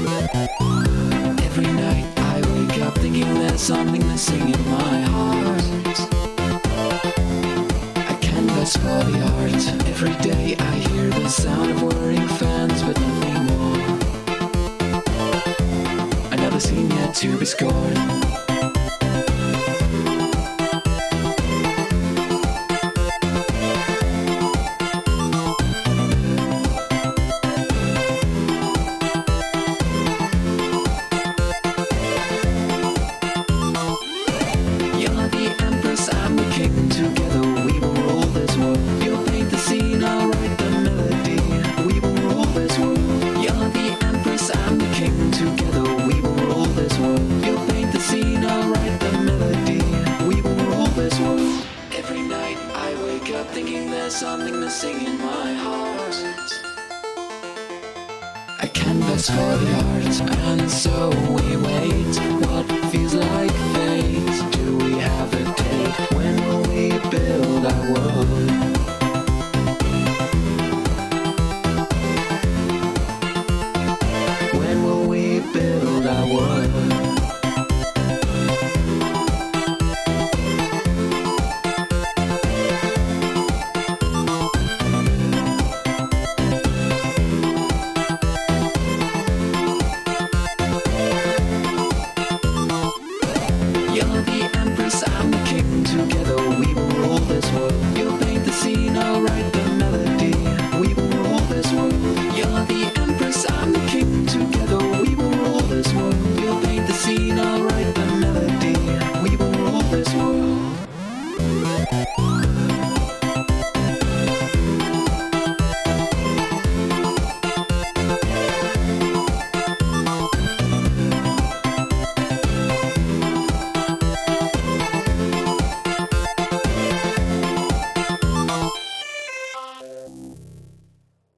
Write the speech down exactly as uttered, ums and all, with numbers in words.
Every night I wake up thinking there's something missing in my heart. A canvas for the art. Every day I hear the sound of whirring fans, but nothing more. Another scene yet to be scored. Together we will rule this world. You'll paint the scene, I'll write the melody. We will rule this world. You're the empress, I'm the king. Together we will rule this world. You'll paint the scene, I'll write the melody. We will rule this world. Every night I wake up thinking there's something missing in my heart. A canvas for the art, and so we wait. What feels